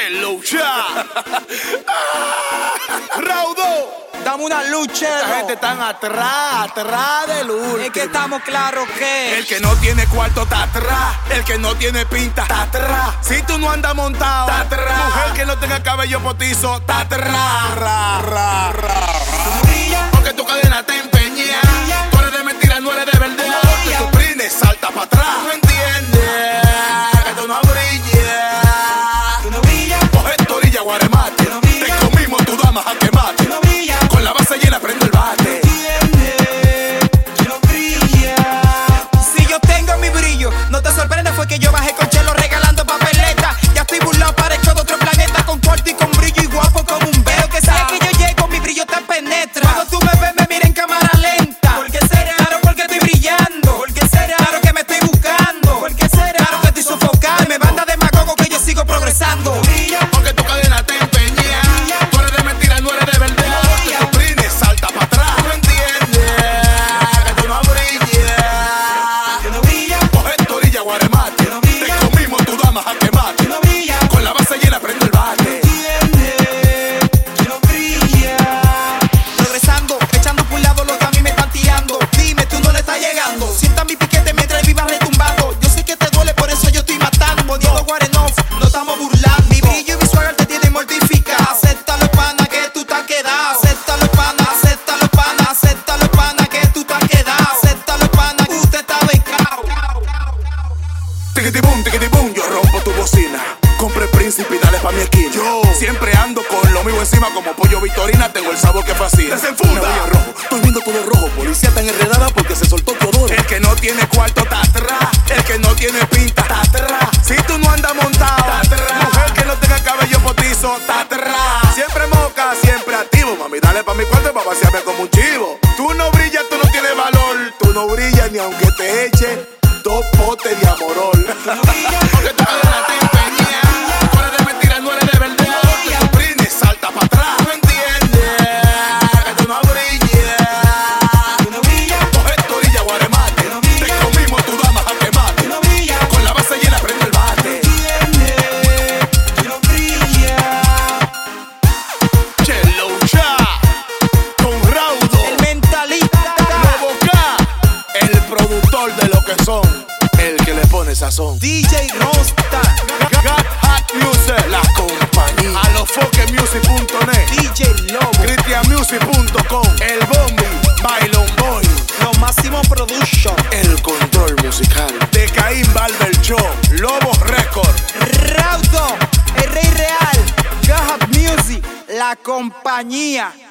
Chelo ya. Raudo. Dame una lucha. La gente está atrás del último. Es que estamos claros que el que no tiene cuarto está atrás. El que no tiene pinta está atrás. Si tú no andas montado, está atrás. Mujer que no tenga cabello potizo está atrás. Porque tu cadena te empeña. Tú eres de mentira, no eres de verdad. Porque tu prines salta para atrás. ¿No entiendes? Que tú no brillas. tú no brillas. Coge tu orilla, guaremate. Tú no brillas. Te comimos tu dama a quemate. Tú no brillas. Con la base llena prendo el bate. Tú no brillas. Si yo tengo mi brillo, no te sorprende fue que yo bajé con Chelo regalando papeletas. Ya estoy burlado, parezco de otro planeta. Con cuarto y con brillo y guapo como un veo. Que sabes que yo llego, mi brillo te penetra. Cuando tú me ves, me mira en cámara lenta. ¿Por qué será? Claro, porque estoy brillando. ¿Por qué será? Claro que me estoy buscando. ¿Por qué será? Claro que estoy sofocando. Me banda de magogo que yo sigo progresando. Porque tu cadena te empeña. Tú eres de mentira, no eres de verdad. Porque tu prines salta para atrás. ¿No entiendes? Que tú no brillas. Tú no brillas. Coge tu orilla, guaremate. Tú no brillas. Te comimos tu dama a quemate. Tú no brillas. Con la base llena prendo el bate. Tú no brillas. Progresando, echando por un lado lo que a mí me están tirando. Dime, tú no le estás llegando. Sienta mi piquete mientras vivas retumbando. Yo sé que te duele, por eso yo estoy matando. Poniendo Guarenov, no estamos burlando. Mi brillo y mi swagger te tienen mortificado. Acéptalo, pana, que tú te has quedado. Acéptalo, pana, acéptalo, pana. Acéptalo, pana, que tú te has quedado. Acéptalo, pana, que usted está becado. Tiquiti boom, yo rompo tu bocina. Compre príncipe y dale pa' mi esquina. Yo siempre ando con lo mío encima como pollo Victorina. Tengo el sabor que fascina. Desenfunda. Me voy en rojo, estoy viendo todo rojo. Policía tan enredada porque se soltó todo. El que no tiene cuarto está atrás. El que no tiene pinta está atrás. Si tú no andas montado, está atrás. Mujer que no tenga cabello potizo está atrás. Siempre moca, siempre activo. Mami, dale pa' mi cuarto pa' vaciarme como un chivo. Tú no brillas, tú no tienes valor. Tú no brillas ni aunque te eche 2 potes de amorol. Porque tu cadena te empeña. Tú eres de mentira, no eres de verdad. Porque tu prines salta para atrás. ¿No entiendes? Que tú no brillas. Tú no brillas. Coge tu orilla, guaremate. Tú no brillas. Te comimos tu dama a quemate. Tú no brillas. Con la base llena prendo el bate. Tú no brillas. Chelo ya. Con Raudo. El mentalista. Lobo K. El productor de lo que son. El que le pone sazón. DJ Rosta. Got Hot Music. La compañía. A lofoquemusic.net. DJ Lobo. ChristianMusic.com. El Bombi. Bailon Boy. Lo máximo production. El control musical. De Caín Barber Show. Lobo Record. Raudo. El Rey Real. God Music. La compañía.